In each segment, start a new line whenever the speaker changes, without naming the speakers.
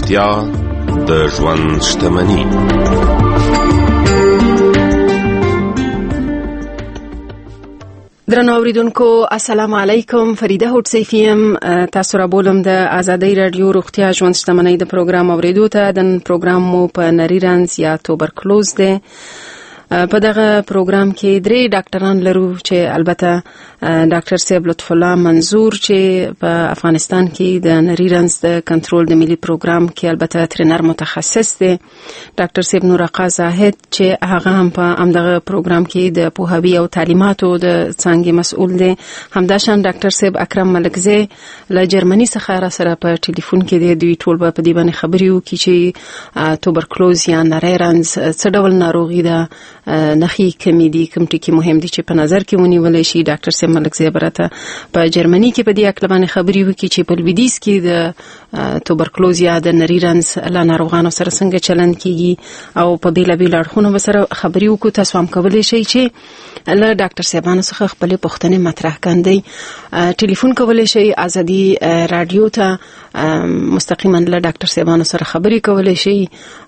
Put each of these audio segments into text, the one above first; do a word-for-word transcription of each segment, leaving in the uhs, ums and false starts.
روغتیا د ژوند شتمني.
درنو اوریدونکو السلام علیکم. فریده هوټسیفیم تاسو را بولم د آزادۍ رادیو روغتیا ژوند شتمنۍ د پروګرام اوریدو ته. د پروګرام مو په نری رنځ یا توبرکلوز دی. په دغه پروګرام کې درې ډاکټران لرو چې البته ډاکټر صاحب لطف الله منظور چې په افغانستان کې د نری رنځ د کنټرول د ملي پروګرام کې البته ترینر متخصص دی. ډاکټر صاحب نورقا زاهد چې هغه هم په همدغه پروګرام کې د پوهاوي او تعلیماتو د څانګې مسؤل دی. همداشان ډاکټر صاحب اکرم ملکزی له جرمني څخه را سره په ټلیفون کې دی. دوی ټول په دې باندې خبرې وکړي چې توبرکلوز یا نری رنځ څه ډول ناروغي ده، نخي کمی دي، کوم ټکي مهم دي چې په نظر کې ونیول شي. ډاکټر صاحب ملکزی برته په جرمني کې په دې اړه باندې خبرې وکړي چې په لویدیځ کې د توبرکلوز یا د نری رنځ له ناروغانو سره څنګه چلند کیږي او په بیلابیل اړخونو سره خبرې وکړو. تاسو هم کولای شئ چې له ډاکټر صاحبانو څخه خپل پوښتنې مطرح کړئ. ټلیفون کولای شئ آزادي رادیو ته مستقیما له ډاکټر صاحبانو سره خبرې کولای شئ.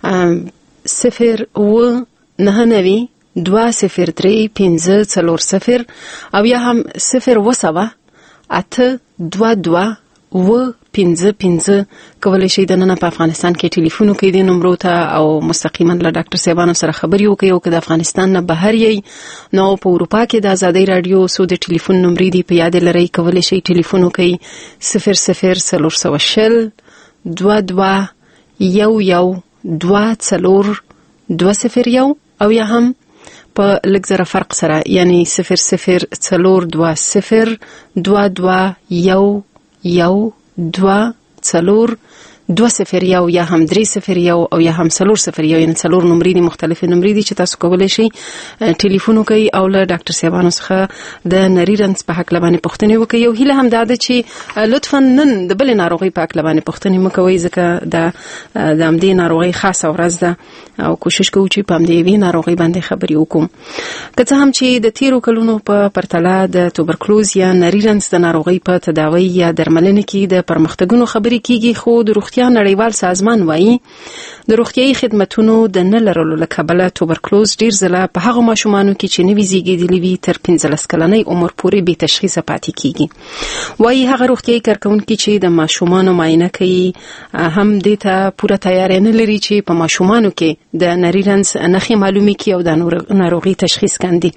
صفر و نه نوي دوه صفر درې پنځه څلور صفر او یا هم صفر و سبا اته دوه دوه و پنځه پنځه کولای شئ د نن په افغانستان کې ټلیفون وکړئ د نمبر ته او مستقیما له ډاکټر صاحبانو سره خبرې وکړئ. او که د افغانستان نه بهر یې نو په اروپا کې د آزادۍ رادیو سو د ټلیفون نمبر دی په یاد لرئ. کولای شئ ټلیفون وکړئ صفر صفر څلور سوه شل دوه دوه یو یو دوه څلور دوه صفر یو او یا هم په لږ زره فرق سره یعنی صفر صفر څلور دوه صفر دوه دوه یو یو دوه څلور دوه صفر یو یا هم درې صفر یو او یا هم څلور صفر یو، یعنی څلور نمبرې دي، مختلفې نمبرې دي چې تاسو کولای شئ ټلیفون وکړئ او له ډاکټر صاحبانو څخه د نری رنځ په حق لبانې پوښتنې وکړئ. یو هیله هم دا ده چې لطفا نن د بلې ناروغۍ په حق لبانې پوښتنې مه کوئ ځکه د د همدې ناروغۍ خاصه ورځ ده او کوشش کوو چې په همدې یوې ناروغۍ باندې خبرې وکړو. که څه هم چې د تیرو کلونو په پرتله د توبرکلوز یا نری رنځ د ناروغۍ په تداوی یا درملنې کې د پرمختګونو خبرې کیږي، خو د روغتیا نړیوال سازمان وایي د روغتیايي خدماتونو د نه لرلو له کبله توبرکلوز ډیر ځله په هغو ماشومانو کې چې نوي زیږیدلي وي تر پنځلس کلنۍ عمر پورې بې تشخیصه پاتې کیږي. وایي هغه روغتیايي کارکونکي چې د ماشومانو معاینه کوي هم دې ته پوره تیاری نه لري چې په ماشومانو کې د نری رنځ نښې معلومي کړي او د ناروغي تشخیص کاندي.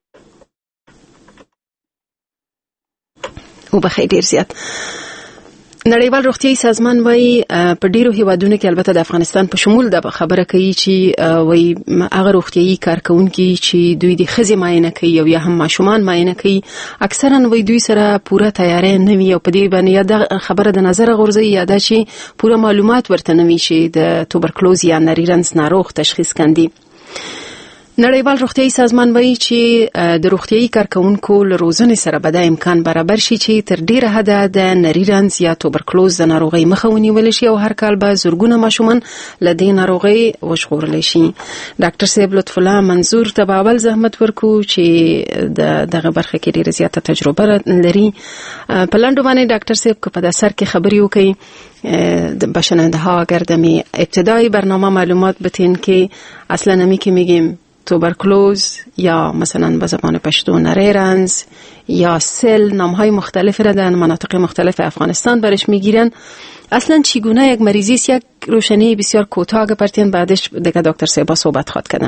وبخښئ ډیر زیات. نړیوال روغتیايي سازمان وایي په ډیرو هیوادونو کې البته د افغانستان په شمول د خبره کوي چې وایي هغه روغتیايي کارکونکي چې دوی د ښځې معاینه کوي او یا هم ماشومان معاینه کوي اکثرا وایي دوی سره پوره تیاری نه وي او په دې باندې یا د خبره د نظر غورځي یا دا چې پوره معلومات ورته نه وي چې د توبرکلوز یا نری رنځ ناروغ تشخیص کاندي. نړیوال روغتیايي سازمان وایي چې د روغتیايي کارکونکو له روزنې سره به دا امکان برابر شي چې تر ډیره حده د نری رنځ یا توبرکلوز د ناروغۍ مخه ونیول شي او هر کال به زرګونه ماشومان له دې ناروغۍ وژغورل شي. ډاکټر صاحب لطف الله منظور ته به اول زحمت ورکو چې د دغه برخه کې ډیره زیاته تجربه لري. په لنډو باندې ډاکټر صاحب که په دا سر کې خبرې وکړي د بشننده ها اگر دمی ابتدای برنامه معلومات بتین که اصلا نمی که میگیم توبرکلوز یا مثلا به زبان پشتو نری رنځ یا سل، نامهای مختلف را در مناطق مختلف افغانستان برش میگیرن. اصلا چگونه یک مریضی است؟ یک روشنی بسیار کوتاه گپرتین بعدش دیگه دکتر صاحب صحبت خواد کردن.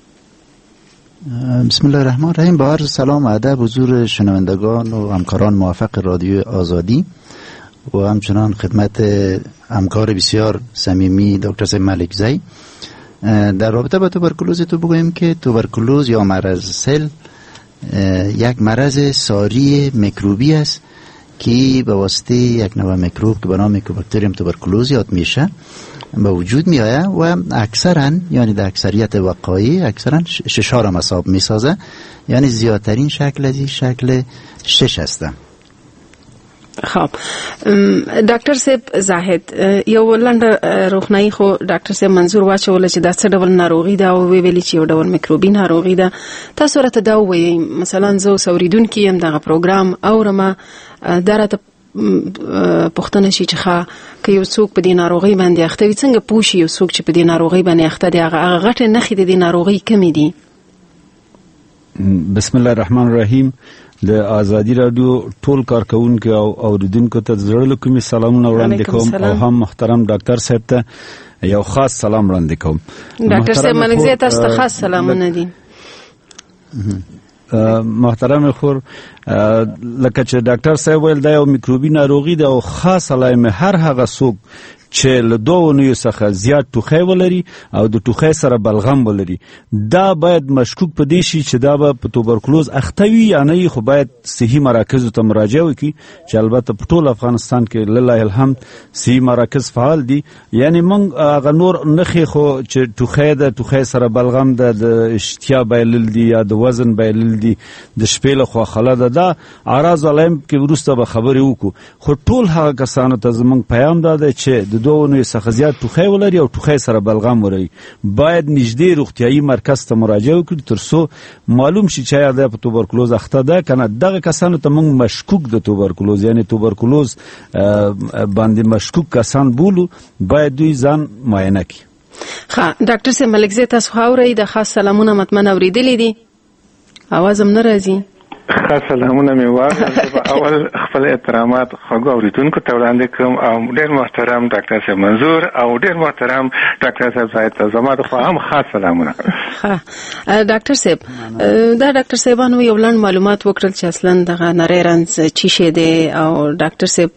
بسم الله الرحمن الرحیم. با عرض سلام و ادب حضور شنوندگان و همکاران موفق رادیو آزادی و همچنان خدمت همکار بسیار صمیمی دکتر صاحب ملکزی. در رابطه با توبرکلوز تو بگویم که توبرکلوز یا مرض سل یک مرض ساری میکروبی است که به واسطه یک نوع میکروب که به نام میکوباکتریوم توبرکلوزیات میشه به وجود می آید و اکثرا یعنی در اکثریت وقایع اکثرا ششار هم حساب می سازه، یعنی زیادترین شکل از این شکل شش هسته.
خب ډاکټر صاحب زاهد یو لنډه روغنایی خو ډاکټر صاحب منظور واچول چې دا څه ډول ناروغي ده او ویلي چې یو ډول میکروبي ناروغي ده. تاسو راته دا وایي مثلا زه اوریدونکي یم دغه پروګرام اورم دا راته پوښتنه شي چې ښه که یو څوک په دې ناروغۍ باندې اخته وي څنګه پوه شي یو څوک چې په دې ناروغۍ باندې اخته دی هغه غټې نښې د دې ناروغۍ کومې دي؟
بسم الله الرحمن الرحیم. د آزادی رادیو ټول کارکونکو او اوریدونکو ته زړه له کومې سلامونه وړاندې کوم او هم محترم ډاکټر صاحب ته یو خاص سلام وړاندې کوم.
ډاکټر صاحب ملکزی تاسو ته خاص سلامونه دي.
محترم خور لکه چې ډاکټر صاحب ویل دا یو میکروبي ناروغي ده او خاص علائم هر هغه څوک چې له دوه نویو څخه زیات ټوخی ولري او د ټوخی سره بلغم ولري دا باید مشکوک پدې شي چې دا به په توبرکلوز اخته وي یا نه، خو باید صحي مراکزو ته مراجعه وکړي چې البته په ټول افغانستان کې لله الحمد صحي مراکز فعال دي. یعنی موږ هغه نور نښې خو چې ټوخی ده، ټوخی سره بلغم ده، د اشتها بایلل دي یا د وزن بایلل دي، د شپې لخوا خله ده، دا اعراض علائم کې وروسته به خبرې وکړو. خو ټول هغه کسانو ته زموږ پیام دا دی چې د دوه نوي څخه زیات ټوخی ولري او ټوخی سره بلغم ولري باید نږدې روغتیايي مرکز ته مراجعه وکړي ترڅو معلوم شي چې آیا د توبرکلوز اخته ده کنه. دغه کسانو ته موږ مشکوک د توبرکلوز یعنی توبرکلوز باندې مشکوک کسان بولو، باید دوی ځان معاینه کړي.
ښه ډاکټر صاحب ملکزی تاسو خاورئ د خاص سلامونه مطمئن اوریدلې دي، اواز هم نه راځي.
خاص سلامونه مې واورېدل. اول خپل احترامات خواږه اوریدونکو ته وړاندې کوم او ډېر محترم ډاکټر صاحب منظور او ډېر محترم ډاکټر صاحب زاهد ته زما د خوا هم خاص سلامونه.
ښه ډاکټر صاحب دا ډاکټر صاحبانو یو لنډ معلومات وکړل چې اصلا دغه نری رنځ چی شی دی او ډاکټر صاحب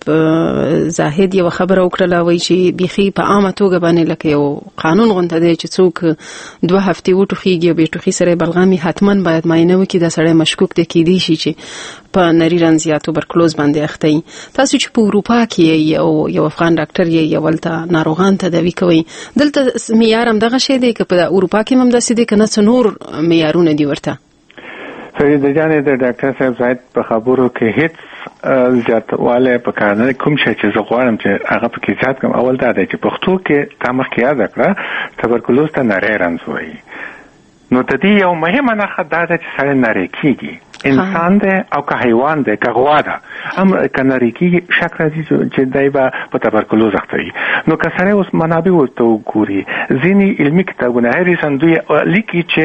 زاهد یو خبره وکړله وایي چې بیخي په عامه توګه باندې لکه یو قانون غونډه دی چې څوک دوه هفتې وټوخیږي او بې ټوخي سره بلغم حتما باید معاینه وکړي دا سړی مشکوک دی کېدی شي چې په نری رنځ یا توبرکلوز باندې اخته وي. تاسو چې په اروپا کې یو یو افغان ډاکټر یې یو ولته ناروغان تداوي کوي دلته معیار هم دغه شی دی که په اروپا کې هم داسې دی که نه څه نور معیارونه دي ورته؟
فرید جان د ډاکټر صاحب زاهد په خبرو کې هیڅ زیاتوالی په کار نه کوم شی چې زه غواړم چې هغه پکې زیات کوم. اول دا دی چې پښتو کې تا مخکې یاد کړه تبرکلوز ته نری رنځ وایي، نو د دې یو مهمه نښه دا ده چې سړی نری کېږي، انسان دی او که حیوان دی که غوا ده هم که نری کېږي شک راځي چې دی به په تبرکلوز اخته وي. نو که سړی اوس منابع ورته وګوري ځینې علمي کتابونه هریسن دوی لیکي چې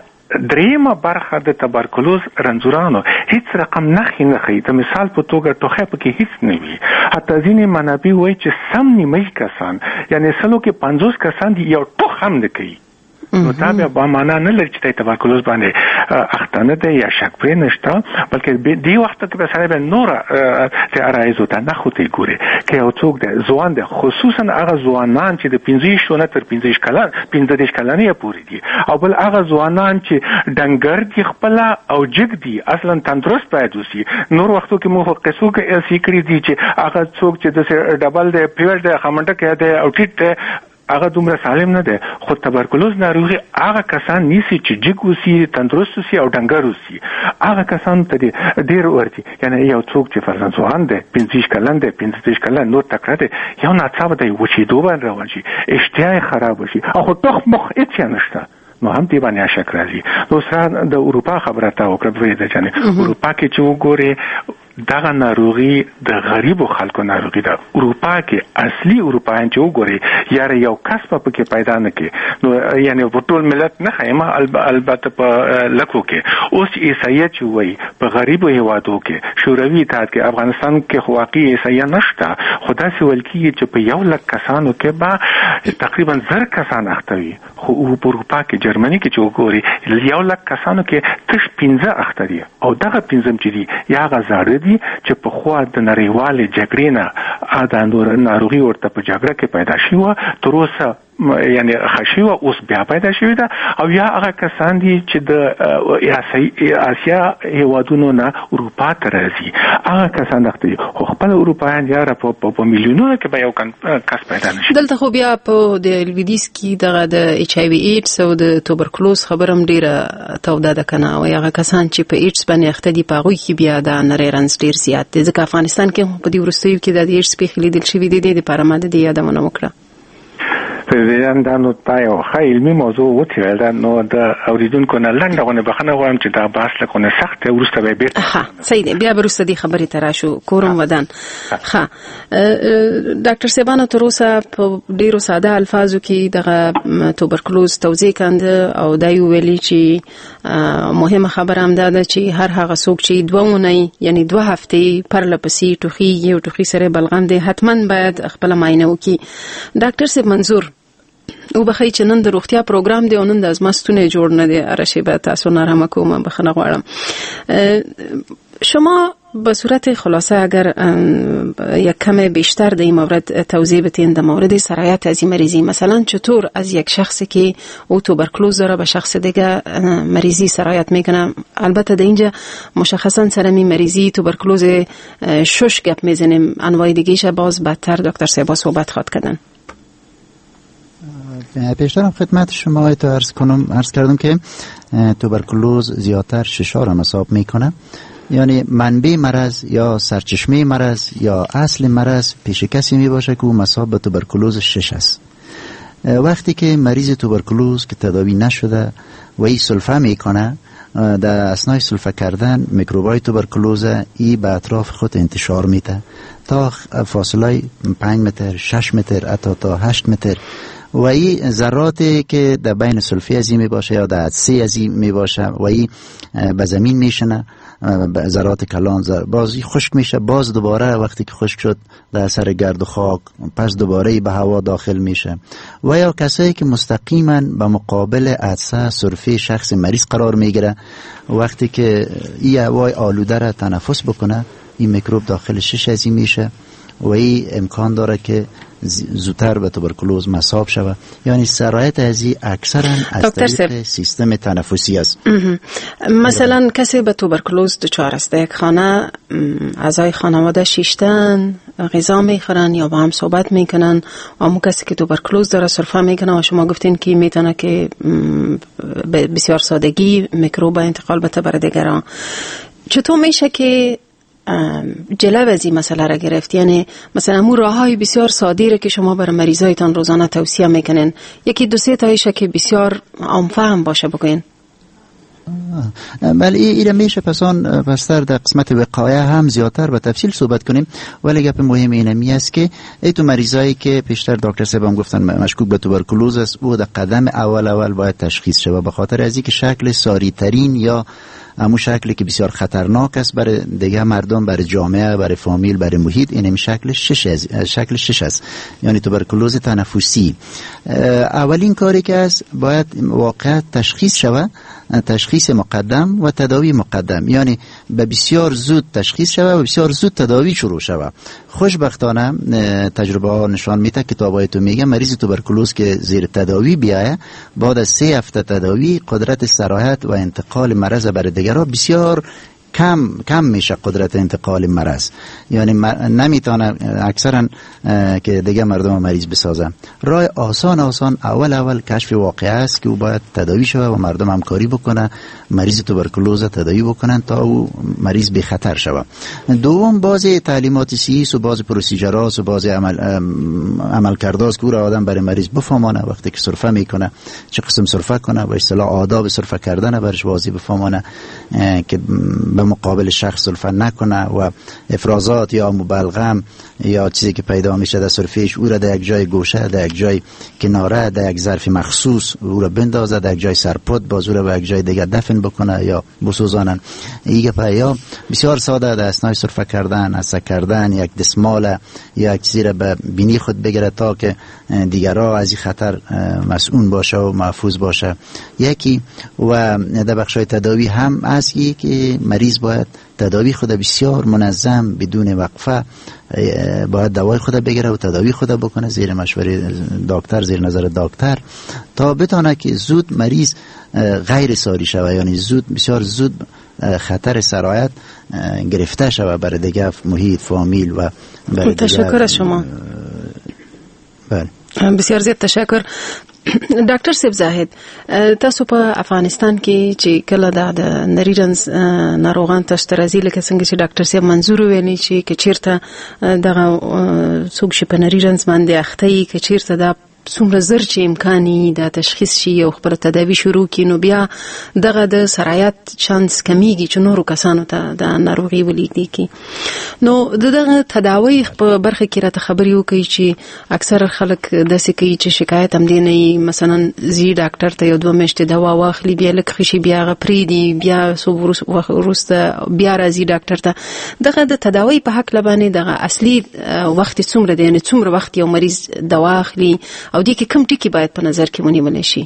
دریمه برخه د تبرکلوز رنځورانو هیڅ رقم نښې نه ښیي. د مثال په توګه ټوخی پکې هیڅ نه وي. حتی ځینې منابع وایي چې سم نیمه کسان یعنی سلو کې پنځوس کسان دي یو ټوخ هم نه کوي. نو دا بیا با معنا نه لري چې تبرکلوز باندې اخته نه دی یا شک پرې نشته، بلکې دی وخت کې به سړی به نوره چې عرایضو ته نښو ته ګوري که یو څوک دی ځوان دی، خصوصا هغه ځوانان چې د پنځه ویشتو نه تر پنځه ویشت کلن پنځه دېرش کلنۍ پورې دي، او بل هغه ځوانان چې ډنګر دي خپله او جګ دي اصلا تندرست باید اوسي. نور وختو کې مو قصو کې ایسې کړي دي چې هغه څوک چې داسې ډبل دی پیوړ دی خمنډکی دی او ټیټ دی هغه دومره سالم نه دی. خو تبرکلوز ناروغي هغه کسان نیسي چې جګ اوسي، تندرست اوسي او ډنګر اوسي. هغه کسانو ته ډېر ورتي یعنی یو څوک چې فرضاً ځوان دی پنځه ویشت کلن دی پنځه دېرش کلن نور تکړه دی یو ناڅاپه دی وچېدو باندې روان شي، اشتها یې خرابه شي او خو ټوخ مخ هېڅ یې نشته، نو هم دې باندې شک راځي. نو سره د اروپا خبره تا وکړه فرید جان، اروپا کې چې وګورې دغه ناروغي د غریبو خلکو ناروغي ده. اروپا کې اصلي اروپایان چې وګوري یاره یو کس په کې پیدا نه کې، نو یعنی په ټول ملت نه خیمه البته په لکو کې اوس عیسایت چې وایي په غریبو هیوادو کې شوروي اتحاد کې افغانستان کې خو واقعي عیسایت نشته، خو داسې ویل کېږي چې په یو لک کسانو کې به تقریبا زر کسان اخته وي. خو په اروپا کې جرمني کې چې وګوري یو لک کسانو کې تش پنځه اخته دي او دغه پنځم چې دي یا هغه زاړه دي چې په خوا د نړیوالې جګړې نه دا ناروغي ورته په جګړه کې پیدا شوې وه تر اوسه یعنی خشي او اوس بیا پیدا شوې ده، او یا هغه کسان دي چې د آسیا هیوادونو نه اروپا ته راځي هغه کسان دغه دي. خو خپل اروپایان یاره په میلیونونو کې به یو کس پیدا نشي.
دلته خو بیا په د لویدیځ کې دغه د ایچ آی وي ایډز او د توبرکلوز خبره هم ډېره توده ده که نه، او هغه کسان چې په ایډز باندې اخته دي په هغوی کې بیا د نری رنځ ډېر زیات دی، ځکه افغانستان کې په دې وروستیو کې د ایډز پېښې لیدل شوي دي. دې دپاره ما د دې یادونه وکړه.
فریدان دا نو تایو ښه علمي موضوع وڅېړل دا نو د اوریدونکو نه لنډه غونې بخښنه غواړم چې دا بحث لکه سخت وروسته به بیرته
ها صحیح دی بیا وروسته دې خبرې ته راشو کورم ودان ها ډاکټر سیبانو تر اوسه په ډیرو ساده الفاظو کې دغه توبرکلوز توضیح کاند او دا یو ویلي چې مهمه خبره هم ده چې هر هغه څوک چې دوه اونۍ یعنی دوه هفتې پرلپسې ټوخیږي او ټوخي سره بلغم دی حتما باید خپل معاینه وکړي. ډاکټر صاحب منظور او بخی چې نن د روغتیا پروګرام دی او نن د ازمستونه جوړ نه دی ارشی به تاسو نارمه کوم بخنه غواړم. شما به صورت خلاصه اگر یک کم بیشتر در این مورد توضیح بدین در مورد سرایت از این مریضی، مثلا چطور از یک شخصی که او توبرکلوز داره به شخص دیگه مریضی سرایت میکنه؟ البته در اینجا مشخصا سرمی مریضی توبرکلوز شش گپ میزنیم، انواع دیگهش باز بدتر دکتر سیبا صحبت خواد کردن.
پیشترم خدمت شما ایتو عرض کنم عرض کردم که توبرکلوز زیادتر ششا را حساب میکنه، یعنی منبع مرض یا سرچشمه مرض یا اصل مرض پیش کسی می باشه که او مصاب به توبرکلوز شش است. وقتی که مریض توبرکلوز که تداوی نشده و ای سلفه میکنه، در اثنای سلفه کردن میکروبای توبرکلوز ای به اطراف خود انتشار میده تا فاصله پنج متر، شش متر، حتی تا هشت متر، و این ذراتی که در بین سلفی ازی می باشه یا در عدسه ازی می باشه و این به زمین میشنه، ذرات کلان زر بازی خشک میشه، باز دوباره وقتی که خشک شد در اثر گرد و خاک پس دوباره به هوا داخل میشه. و یا کسایی که مستقیما به مقابل عدسه سرفه شخص مریض قرار میگیره، وقتی که این هوای آلوده را تنفس بکنه این میکروب داخل شش ازی میشه و این امکان داره که زودتر به توبرکلوز مصاب شود. یعنی سرایت ازی اکثرا از طریق سیستم تنفسی است.
مثلا کسی به توبرکلوز دچار است، یک خانه اعضای خانواده شیشتن غذا میخورن یا با هم صحبت میکنن و همون کسی که توبرکلوز داره سرفه میکنه و شما گفتین که میتونه که بسیار سادگی میکروب انتقال بده بر دیگران. چطور میشه که جلو از این مسئله را گرفت؟ یعنی مثلا مو راه های بسیار ساده که شما برای مریضایتان روزانه توصیه میکنین، یکی دو سه تایشه که بسیار عام‌فهم باشه بگوین.
بله این میشه پسان بستر در قسمت وقایه هم زیادتر به تفصیل صحبت کنیم، ولی گپ مهم اینمی است که ای تو مریضایی که پیشتر دکتر صاحب هم گفتن مشکوک به توبرکلوز است، او در قدم اول اول باید تشخیص شود، به خاطر از اینکه شکل ساری ترین یا همون شکلی که بسیار خطرناک است برای دیگه مردم، برای جامعه، برای فامیل، برای محیط، این شکل شش است. شکل شش است یعنی توبرکلوز تنفسی. اولین کاری که است باید واقعا تشخیص شود، تشخیص مقدم و تداوی مقدم، یعنی به بسیار زود تشخیص شود و بسیار زود تداوی شروع شود. خوشبختانه تجربه ها نشان میده، کتابای تو میگه مریض توبرکلوز که زیر تداوی بیایه بعد از سه هفته تداوی قدرت سرایت و انتقال مرض برای دیگران بسیار کم کم میشه، قدرت انتقال مرض، یعنی نمیتونه اکثرا که دیگه مردم مریض بسازن. راه آسان آسان اول اول کشف واقعه است که او باید تداوی شود و مردم همکاری بکنه، مریض توبرکلوز تداوی بکنن تا او مریض به خطر شود. دوم بعضی تعلیمات سیس و بعضی پروسیجرات و بعضی عمل عمل کرداست که او را آدم برای مریض بفهمانه، وقتی که سرفه میکنه چه قسم سرفه کنه و اصطلاح آداب سرفه کردن برش واضح بفهمانه که به مقابل شخص سرفه نکنه و افرازات یا مبلغم یا چیزی که پیدا میشه در سرفهش او را در یک جای گوشه، در یک جای کناره، در یک ظرف مخصوص او را بندازه، در یک جای سرپد باز او را به یک جای دیگه دفن بکنه یا بسوزانن. ایگه یا بسیار ساده در اثنای سرفه کردن، عصا کردن، یک دستمال یا یک چیزی را به بینی خود بگیره تا که دیگرها از این خطر مسئول باشه و محفوظ باشه. یکی و در بخشای تداوی هم است که مریض باید تداوی خود بسیار منظم بدون وقفه باید دوای خود بگیره و تداوی خود بکنه زیر مشوره دکتر، زیر نظر دکتر، تا بتونه که زود مریض غیر ساری شود، یعنی زود بسیار زود خطر سرایت گرفته شود برای دیگه محیط، فامیل و برای
تشکر از شما.
بله
بسیار زیاد تشکر. ډاکټر صاحب زاهد، تاسو په افغانستان کې چې کله د نریرنز ناروغان تاسو ته راځي، لکه څنګه چې ډاکټر صاحب منظور ویلي چې که چیرته دغه څوک چې په نریرنز باندې اخته یي، که چیرته دا څومره زر چې امکاني د تشخیص شي او خپل تداوی شروع کړي نو بیا دغه د سرایت چانس کمیږي چې نورو کسانو ته د ناروغي ولیږدي کی. نو دغه تداوی په برخه کې راته خبرې وکړي چې اکثر خلک داسې کوي چې شکایت هم دی نه، مثلا زی ډاکټر ته یو دوه میاشتې دوا واخلي بیا لکه خشي بیا غپریدي بیا سو وروسته بیا راځي ډاکټر ته. دغه د تداوی په حق لبانه دغه اصلي وخت څومره دی، یعنی څومره وخت یو مریض دوا اخلي او دې کې کوم ټکي باید په نظر کې ونیول شي؟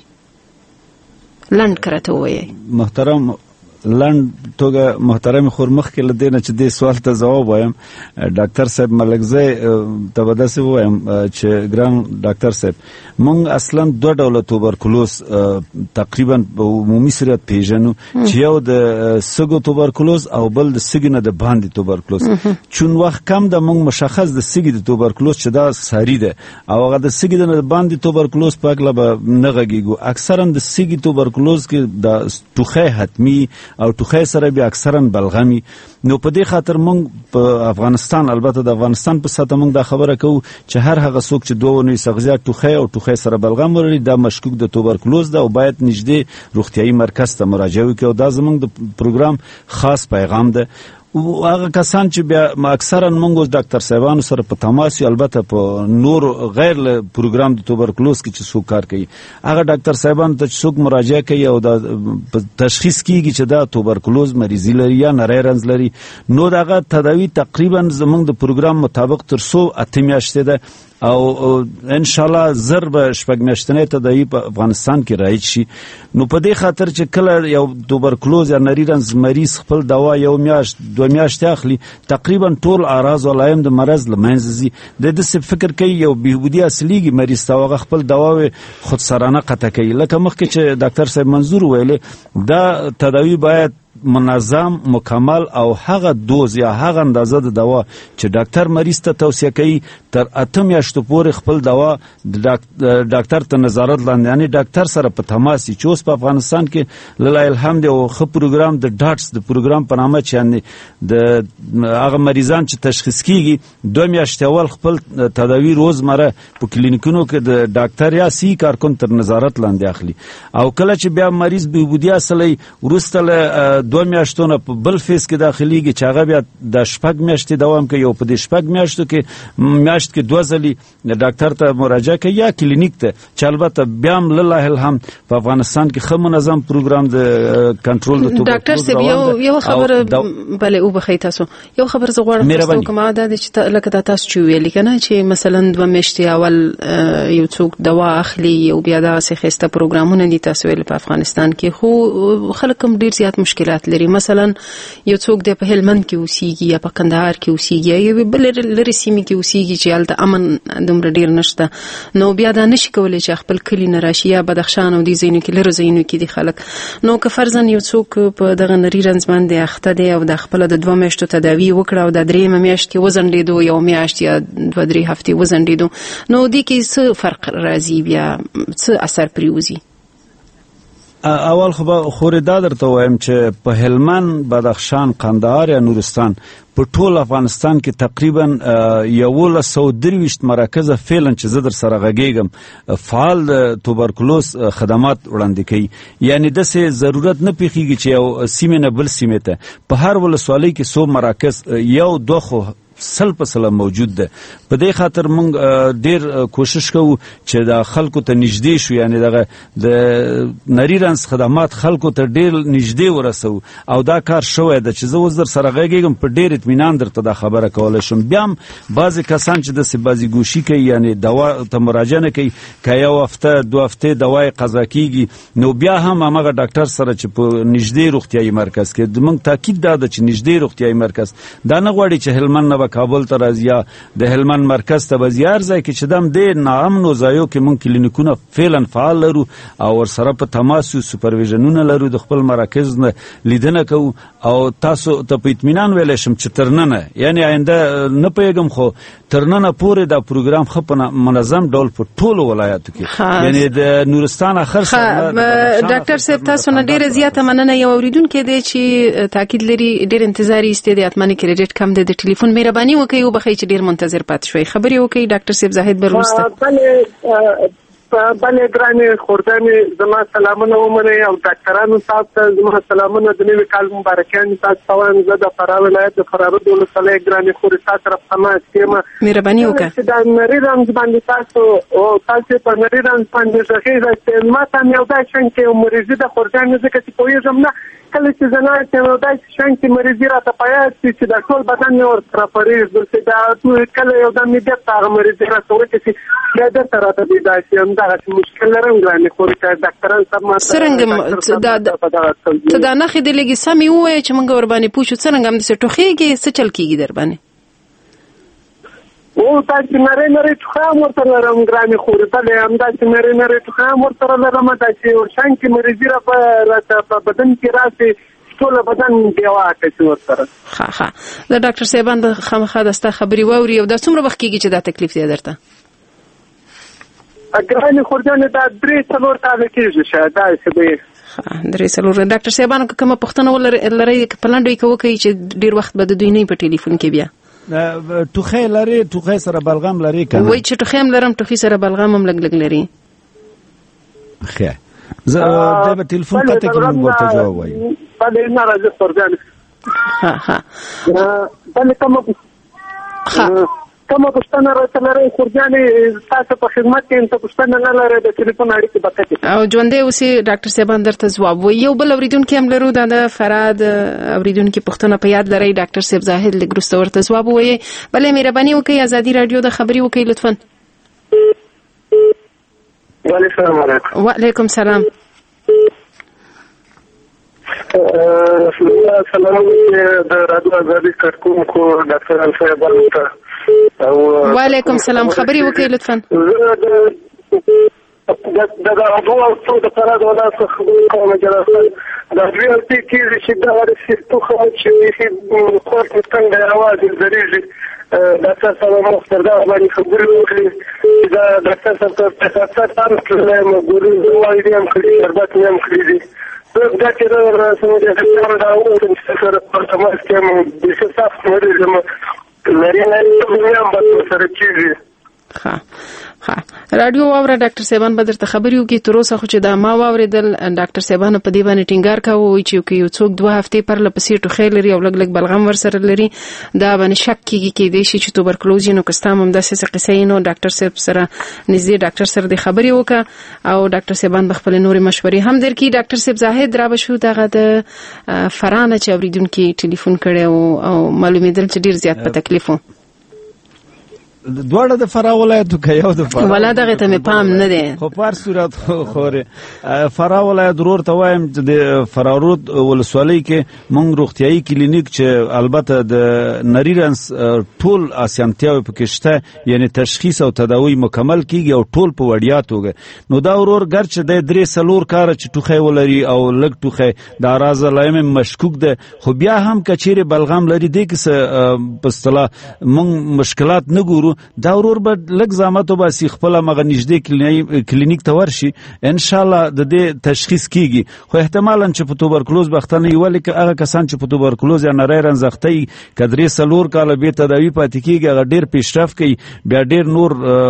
لنډ کرته وایي.
محترم لنډ توګه محترم خور مخکې له دې نه چې دې سوال ته ځواب وایم، ډاکټر صاحب ملکزی ته به داسې ووایم چې ګران ډاکټر صاحب موږ اصلا دوه ډوله توبرکلوز تقریبا په عمومي صورت پیژنو چې یو د سږو توبرکلوز او بل د سږي نه د باندې توبرکلوز. چون وخت کم د موږ مشخص د سږي د توبرکلوز چې دا ساري ده او هغه د سږي نه د باندې توبرکلوز په اړه به نه غږیږو. اکثرا د سږي توبرکلوز کې د ټوخی حتمی او ټوخی سره بیا اکثرا بلغمي. نو په دې خاطر موږ په افغانستان، البته د افغانستان په سطح موږ دا خبره کوو چې هر هغه څوک چې دوه اونۍ څخه زیات ټوخی او ټوخی سره بلغم ولري دا مشکوک د توبرکلوز ده او باید نږدې روغتیایي مرکز ته مراجعه وکړي او دا زموږ د پروګرام خاص پیغام ده. هغه کسان چې بیا اکثرا موږ ډاکټر صاحبانو سره په تماس یو، البته په نور غیر له پروګرام د توبرکلوز کې چې څوک کار کوي هغه ډاکټر صاحبانو ته چې څوک مراجعه کوي او دا تشخیص کیږي چې دا توبرکلوز مریضي لري یا نری رنځ لري نو دغه تداوی تقریبا زموږ د پروګرام مطابق تر څو اته میاشتې ده او ان شاء الله زر به شپږ میاشتنې تداوی په افغانستان کې رایج شي. نو په دې خاطر چې کله یو توبرکلوز یا نری رنځ مریض خپل دوا یو میاشت دوه میاشتې اخلي تقریبا ټول اعراض او علایم د مرض له منځه ځي. د دې فکر کوي یو بهبودي اصليږي مریض ته هغه خپل دوا خودسرانه قطع کوي. لکه مخکې چې ډاکټر صاحب منظور ویلې دا تداوی باید منظم مکمل او هغه دوز یا هغه اندازه د دوا چې ډاکټر مریض ته توصیه کوي تر اته میاشتو پورې خپل دوا د ډاکټر ته نظارت لاندې، یعنی ډاکټر سره په تماس چې اوس په افغانستان کې لله الحمد یو ښه پروګرام د ډاټس د پروګرام په نامه چې یعنی د هغه مریضان چې تشخیص کیږي دوه میاشتې اول خپل تداوی روزمره په کلینیکونو کې د ډاکټر یا سی کارکون تر نظارت لاندې اخلي او کله چې بیا مریض بهبودي اصلي وروسته له دوه میاشتونه په بل فیس کې داخليږي چې هغه بیا د شپږ میاشتې دوام کوي او په دې شپږ میاشتو کې میاشت کې دوه ځلې ډاکټر ته مراجعه کوي یا کلینیک ته چې البته بیا هم لله الحمد په افغانستان کې ښه منظم پروګرام د کنټرول د توبرکلوز
ډاکټر صاحب یو یو خبره بلې او بخی تاسو یو خبر زه غواړم تاسو کومه ده چې لکه تاسو چې ویل کنه چې مثلا دوه میاشتې اول یو څوک دوا اخلي او بیا دا سخته پروګرامونه دي تاسو ویل په افغانستان کې خو خلک هم ډیر زیات مشکلات لري. مثلا یو څوک د په هلمند کې اوسېږي یا په کندهار کې اوسېږي یا بل لري سیمې کې اوسېږي چې هلته امن دومره ډیر نشته نو بیا دا نشي کولی چې خپل کلی نه راشي یا بدخشان او دې ځایونو کې لرو ځایونو کې دي خلک. نو که فرضاً یو څوک په دغه نری رنځ باندې اخته دی او د خپل د دوه میاشتو تداوی وکړه او د درېیمه میاشت کې وزنډېدو یو میاشت یا دوه درې هفتې وزنډېدو نو دې کې څه فرق راځي بیا څه اثر پرېوځي؟
اول خو خورې دا درته وایم چې په هلمند، بدخشان، قندهار یا نورستان په ټول افغانستان کې تقریبا یولس سوه درویشت مراکزه فعلا چې زه در سره غږیږم فعال د توبرکلوز خدمات وړاندې کوي. یعنی داسې ضرورت نه پیښیږي چې یو سیمې نه بل سیمې ته په هر ولسوالۍ کې څو مراکز یو دوه خو سل په سل موجود ده. په دې خاطر موږ ډیر کوشش کوو چې د خلکو ته نږدې شو، یعنی دغه د نری رنځ خدمات خلکو ته ډیر نږدې ورسو او دا کار شوی ده چې زه اوس در سره غږیږم په ډیر اطمینان درته دا خبره کولی شم. بیا هم بعضې کسان چې داسې بعضې ګوشي کوي یعنی دوا ته مراجعه نه کوي که یو هفته دوه هفتې دوا یې قضا کیږي نو بیا هم همغه ډاکټر سره چې په نږدې روغتیایي مرکز کې موږ تاکید دا ده چې نږدې روغتیایي مرکز دا نه غواړي چې هلمند نه کابل ته راځي یا د هلمند مرکز ته به هر ځای کې چې دم ډېر ناامنو ځایو کې موږ کلینیکونه فعلا فعال لرو او ورسره په تماس یو سوپرویژنونه لرو د خپل مراکز نه لیدنه کوو او تاسو ته په اطمینان ویلی شم چې تر ننه یعنی آینده نه پوهېږم خو تر ننه پورې دا پروګرام ښه په منظم ډول په ټولو ولایاتو کې یعنی د نورستان اخر سره
ډاکټر صاحب تاسو نه ډېره زیاته مننه. یو اورېدونکی دی چې تاکید لري ډېر انتظار یې ایستی دی اتماني کریډټ کم دی د ټلیفون مهرباني وکړئ وبخئ چې ډېر منتظر پاتې شوئ. خبرې وکړئ ډاکټر صاحب زاهد به وروسته.
بله بلې ګرانې خوردانې زما سلامونه ومنئ او ډاکټرانو تاسو ته زما سلامونه د نوي کال مبارکیانې تاسو ته وایم. زه د فراه ولایت د فراه رود ولسوالۍ ګرانې خورې تا سره په تماس یم.
مهرباني وکړه
چې د نري رنځ باندې تاسو او تاسو په نري رنځ باندې غږېږئ چې ما ته هم یو داسې شنګ کې یو مریضي د خوردانې ځکه چې پوهېږم نه کله چې زه ناست یم یو داسې شنګ کې مریضي راته په یاد شي چې د ټول بدن مې ورسره پرېږدي چې دا کله یو دم مې بېرته هغه مریضي راته وکړي چې بیا بېرته راته پیدا شي. همدغسې مشکل لرم ګرانې خورې چې ډاکټران صاحب ما
څرنګه ته دا نښې دې لږې سمې ووایه چې موږ ورباندې پوه شو څرنګه همداسې ټوخېږي څه چل کېږي در باندې؟
او تاسو نری نری ټوخه هم ورته لرم ګرانې خورې بلې همداسې نری نری ټوخه هم ورسره لرم داسې ورشان کې مریضي راته په بدن کې راشي ټول بدن بېواکه شي ورسره.
ښه ښه د ډاکټر صاحبان د خامخا د ستا خبرې واوري او دا څومره وخت کېږي چې دا تکلیف دی درته؟
ګرانې خورجانې دا درې څلور کاله کېږي شاید داسې به یې.
درې څلور. ډاکټر صاحبانو که کومه پوښتنه ولرئ په لنډو یې که وکړئ چې ډېر وخت به د دوی نه په ټلیفون کې بیا
ټوخی لري ټوخی سره بلغم لري که نه؟
وایي چې ټوخی هم لرم ټوخي سره بلغم هم لږ لږ لري.
ښه زه دی به ټلیفون قطع کړي موږ ورته جواب وایو.
بلې نه راځي خورجانې.
ښه ښه
بلې کومه کومه پوښتنه راته لرئ خورجانې تاسو په خدمت کې یم ته پوښتنه نه لرئ د ټلیفون اړیکې به قطع کړي
او ژوندی اوسې ډاکټر صاحبان درته ځواب وایي. یو بل اورېدونکي هم لرو دا د فراه د اورېدونکي پوښتنه په یاد لرئ ډاکټر صاحب زاهد لږ وروسته ورته ځواب ووایئ. بلې مهرباني وکړئ ازادي راډیو د خبرې وکړئ لطفا.
وعلیکم علیکم.
وعلیکم سلام.
سلام د رادیو ازادي کارکونکو ډاکټر صاحبانو ته.
وعلیکم سلام. خبرې وکړئ لطفا.
د دغو څو د فراه د ولایت څخه خبرې کوم جلسه د دوی اړتیا کېږي چې دغه ټوخه چې بیخي کور کې څنګه اواز یې ځړېږي ډاکټر صاحب موږ تر دغه باندې خبرې وکړې چې دا ډاکټر صاحب ته تخصص هم کړلی یم ګوري دواړې دې هم کړي شربت مې هم کړي دي. دا چې دا څنګه د ډاکټر دا وویل چې سره په تماس کې یم بیخي سخت مریض یم لري لري هم به سره کېږي.
ښه ښه راډیو واوره ډاکټر صاحبان به درته خبرې وکړي. تر اوسه خو چې دا ما واورېدل ډاکټر صاحبانو په دې باندې ټینګار کاوه وایي چې یو څوک دوه هفتې پرله پسې ټوخی لري او لږ لږ بلغم ورسره لري دا باندې شک کېږي کېدای شي چې توبرکلوز یې نو که ستا هم همداسې څه قصه یې نو ډاکټر صاحب سره نږدې ډاکټر سره دې خبرې وکړه او ډاکټر صاحبان به خپلې نورې مشورې هم درکړي. ډاکټر صاحب زاهد را به شو دغه د فراه نه چې اورېدونکي ټلیفون کړی او معلومېدل چې ډېر زیات په تکلیف و.
دواړه د فراه ولایتو که یو د فراه
ولا دغه ته مې پام نه دی
خو په هر صورت خورې فراه ولایت ورور ته وایم چې د فراه رود ولسوالۍ کې موږ روغتیایي کلینیک چې البته د نري رنځ ټول اسانتیاوې پکې شته یعنی تشخیص او تداوی مکمل کیږي او ټول په وړیا توګه نو دا ورور ګرچې د درې څلور کاره چې ټوخی ولري او لږ ټوخی د اراز علائم مشکوک ده خو بیا هم کچېرې بلغم لري دې کې څه په اصطلاح موږ مشکلات نه ګورو دا ورور به لږ زحمت وباسي خپله مغه نږدې کلینیک ته ورشي انشاءالله د دې تشخیص کیږي خو احتمالا چې په توبرکلوز بخته نه وي ولې که هغه کسان چې په توبرکلوز یا نری رنځخته یي که درې څلور کاله بې تداوي پاتې کېږي هغه ډېر پیشرفت کوي بیا ډېر نور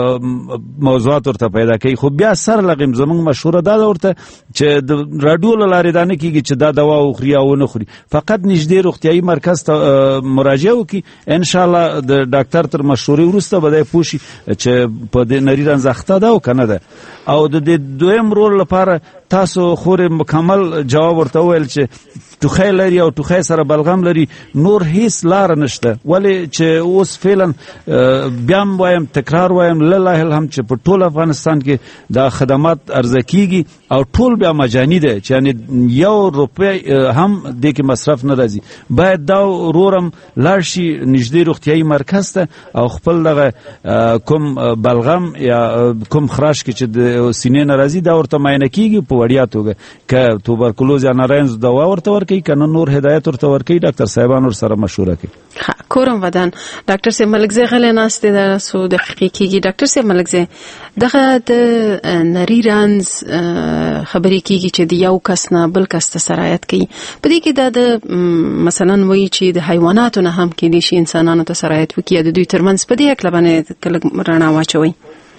موضوعات ورته پیدا کوي خو بیا سر لغیم زموږ مشوره دا ده ورته چې د راډیو له لارې دا نه کېږي چې دا دوا وخوري یا ونه خوري فقط نږدې روغتیایي مرکز ته مراجعه وکړي انشاءالله د ډاکټر تر مشورې وروسته به دی پوه شي چې په دې نري رنځخته ده او که نه ده او د دې دویم رول لپاره تاسو خورې مکمل جواب ورته وویل چې ټوخی لري او ټوخی سره بلغم لري نور هیڅ لاره نشته ولې چې اوس فعلا بیا هم وایم تکرار وایم لله الحمد چې په ټول افغانستان کې دا خدمات عرضه کیږي او ټول بیا مجاني ده چې یعنی یو روپۍ هم دې کې مصرف نه راځي باید دا ورورم لاړ شي نږدې روغتیایي مرکز ته او خپل دغه کوم بلغم یا کوم خراش کې چې د سینې نه راځي دا ورته معاینه کیږي په وړیا توګه که توبرکلوز یا نارنج دوا ورته ورکوي که نه نور هدایت ورته ورکوي ډاکټر صاحبان ورسره مشوره کوي.
کورم ودان ډاکټر صاحب ملکزی غلی ناست دی دا څو دقیقې کېږي. ډاکټر صاحب ملکزی دغه د نري رنځ خبرې کېږي چې د یو کس نه بل کس ته سرایت کوي په دې کې دا د مثلا وایي چې د حیواناتو نه هم کېدای شي انسانانو ته سرایت وکړي د دوی ترمنځ په دې هکله باندې کله رڼا واچوئ.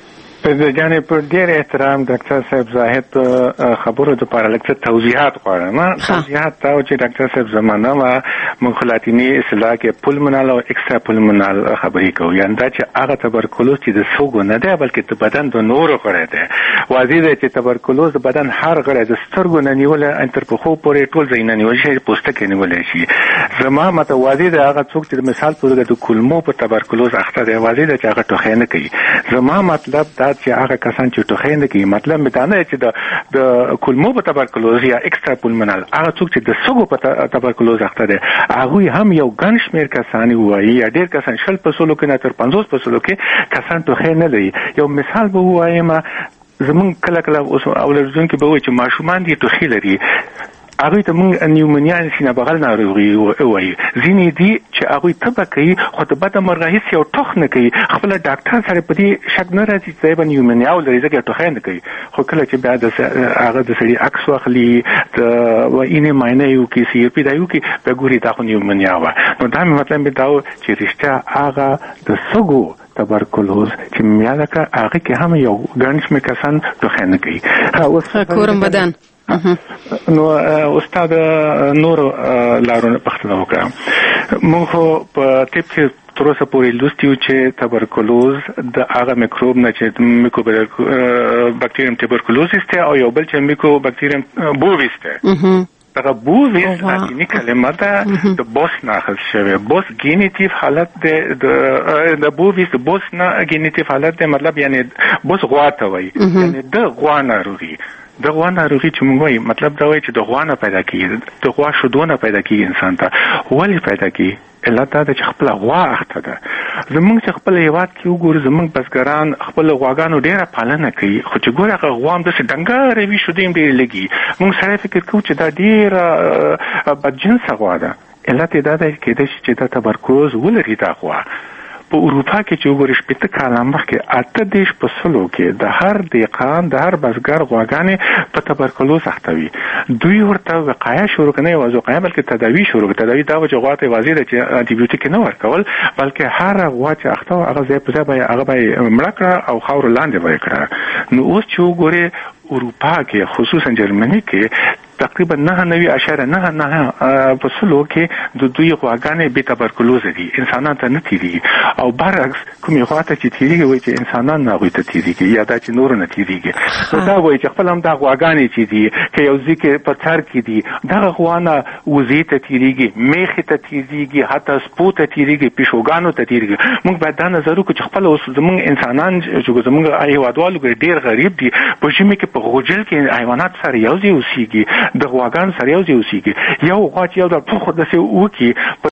د جانې په ډېر احترام ډاکټر صاحب زاهد په خبرو د لپاره لکه توضیحات غواړم. توضیحات دا چې ډاکټر صاحب زمانه ما موږ لاتینی اصطلاح کې پولمونال او ایکسترا پولمونال خبرې کوو، یعنی دا چې هغه تبرکلوز چې د سوګو نه دی بلکې د بدن د نورو غړي دی. واضح دی چې تبرکلوز د بدن هر غړی د سترګو نه نیول تر پښو پورې ټول ځای نه نیول شي، پوستکی نیول شي. زما مته واضح دی هغه څوک چې مثال په توګه د کولمو په تبرکلوز اخته دی، واضح دی چې هغه ټوخی نه کوي. زما مطلب دا چې هغه کسان چې ټوخی نه کوي، مطلب مې دا نه چې د د کولمو په تبرکلوز یا ایکسترا پولمونال هغه څوک چې د سږو په تبرکلوز اخته دي هغه هم یو ګڼ شمېر کسان وایي یا ډېر کسان شل په سلو کې نه تر پنځوس په سلو کې کسان ټوخی نه لري. یو مثال به ووایم، زمونږ کله کله اوس اولادونکو به وایي چې ماشومان دي ټوخی لري، هغه ته موږ نیومونیا سینه بغل ناروغي وایي. ځینې دي چې هغه تبه کوي خو د بده مرغه هیڅ یو ټوخ نه کوي، خپل ډاکټر سره په دې شک نه راځي چې به نیومونیا ولري ځکه ټوخی نه کوي. خو کله چې بیا د هغه د سړي عکس واخلي د وینې معاینه یو کې سی پی دا یو کې به ګوري دا خو نیومونیا و. نو دا مطلب دا چې رښتیا هغه د سږو تبرکلوز چې میاده کا هغه کې هم یو ګڼ شمېر کسان ټوخی نه کوي.
اوس کورم بدن
نو استاد نور لارونه پښتنه وکړه. موږ په طب کې تر اوسه پورې لوستیو چې تبرکلوز د هغه میکروب نه چې میکوبکټیریم تبرکلوزیس ته او یو بل چې میکوبکټیریم بوویس ته دغه بوویس لاتینی کلمه ده د بوس نه اخذ شوی. بوس ګینیټیو حالت ده، د بوویس بوس نه ګینیټیو حالت ده، مطلب یعنی بوس غوا ته وایي، یعنی د غوا ناروغي. د غوا ناروغي چې موږ وایي مطلب دا وایي چې د غوا نه پیدا کیږي، د غوا شودونه پیدا کیږي انسان ته. ولې پیدا کیږي؟ علت دا ده چې خپل غوا اخته ده. زمونږ چې خپل هیواد کې وګورو زمونږ بزګران خپل غواګانو ډیره پالنه کوي، خو چې ګوره هغه غوا هم داسې ډنګرې وي، شودې هم ډېرې لګي. موږ سړی فکر کوو چې دا ډېره بدجنسه غوا ده. علت یې دا دی کېدای شي چې دا تبرکلوز ولري دا غوا. په اروپا کې چې وګورئ شپېته کاله مخکې اته دېرش په سلو کې د هر دهقان د هر بزګر غواګانې په تبرکلوز اخته وي. دوی ورته وقایه شروع کړه، نه یوازې وقایه بلکې تداوي شروع کړه. تداوي دا و چې غوا ته واضح ده چې انټي بیوټیک نه ورکول، بلکې هر غوا چې اخته و هغه ځای په ځای به هغه به مړه کړه او خاورو لاندې به یې کړه. نو اوس چې وګورئ اروپا کې خصوصا جرمني کې تقریبا نه نوي اشاره نه نه په سلو کې د دوی غواګانې بې تبرکلوز دي، انسانان ته نه تیریږي. او برعکس کومې غوا ته چې تیریږي وایي چې انسانان نه هغوی ته تیریږي یا دا چې نور نه تیریږي. نو دا وایي چې خپل هم دا غواګانې چې دي که یو ځای کې په سر کې دي دغه غوا نه وزې ته تیریږي، میخې ته تیریږي، حتی سپو ته تیریږي، پیشوګانو ته تیریږي. موږ باید دا نظر وکړو چې خپل اوس زموږ انسانان چې زموږ هېوادوالو ډېر غریب دي، په ژمي کې په غوجل کې حیوانات سره یو ځای اوسېږي، د غواګانو سره یو ځای اوسېږي. یو غوا چې یو ډول پوخ داسې وکړي په